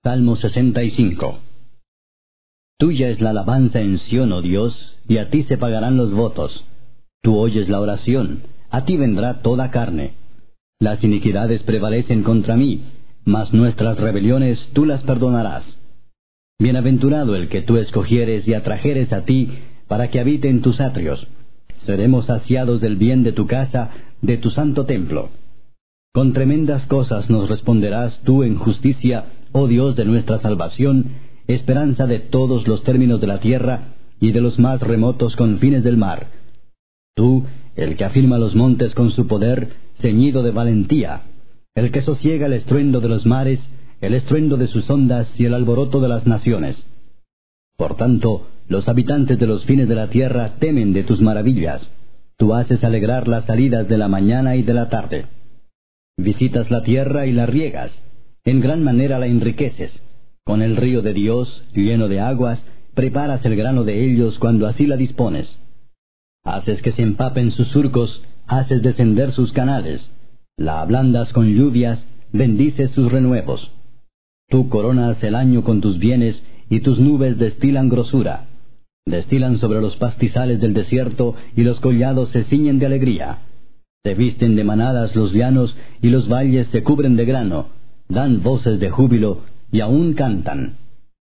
Salmo 65. Tuya es la alabanza en Sión, oh Dios, y a ti se pagarán los votos. Tú oyes la oración, a ti vendrá toda carne. Las iniquidades prevalecen contra mí, mas nuestras rebeliones tú las perdonarás. Bienaventurado el que tú escogieres y atrajeres a ti, para que habite en tus atrios. Seremos saciados del bien de tu casa, de tu santo templo. Con tremendas cosas nos responderás tú en justicia, oh Dios de nuestra salvación, esperanza de todos los términos de la tierra y de los más remotos confines del mar. Tú, el que afirma los montes con su poder, ceñido de valentía, el que sosiega el estruendo de los mares, el estruendo de sus ondas y el alboroto de las naciones. Por tanto, los habitantes de los fines de la tierra temen de tus maravillas. Tú haces alegrar las salidas de la mañana y de la tarde. Visitas la tierra y la riegas, en gran manera la enriqueces. Con el río de Dios, lleno de aguas, preparas el grano de ellos cuando así la dispones. Haces que se empapen sus surcos, haces descender sus canales. La ablandas con lluvias, bendices sus renuevos. Tú coronas el año con tus bienes, y tus nubes destilan grosura. Destilan sobre los pastizales del desierto, y los collados se ciñen de alegría. Se visten de manadas los llanos, y los valles se cubren de grano. Dan voces de júbilo, y aún cantan.